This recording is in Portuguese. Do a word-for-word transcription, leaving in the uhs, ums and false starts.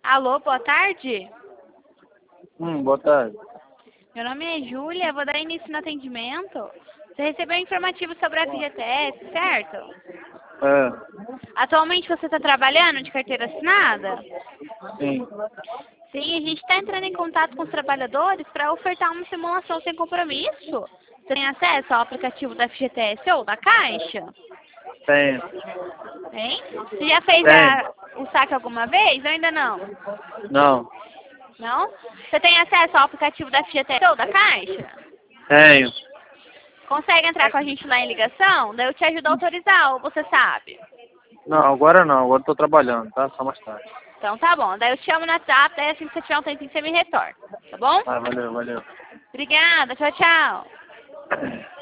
Alô, boa tarde. Hum, boa tarde. Meu nome é Júlia, vou dar início no atendimento. Você recebeu um informativo sobre a F G T S, certo? É, Atualmente você está trabalhando de carteira assinada? sim. Sim, a gente está entrando em contato com os trabalhadores para ofertar uma simulação sem compromisso. Você tem acesso ao aplicativo da F G T S ou da Caixa? Tenho. Hein? Você já fez Tenho. a, o saque alguma vez ou ainda não? Não. Não? Você tem acesso ao aplicativo da F G T S ou da Caixa? Tenho. Consegue entrar com a gente lá em ligação? Daí eu te ajudo a autorizar, ou você sabe? Não, agora não. Agora estou trabalhando, tá? Só mais tarde. Então tá bom. Daí eu te chamo no WhatsApp, daí assim que você tiver um tempinho você me retorna. Tá bom? Ah, valeu, valeu. Obrigada, tchau, tchau.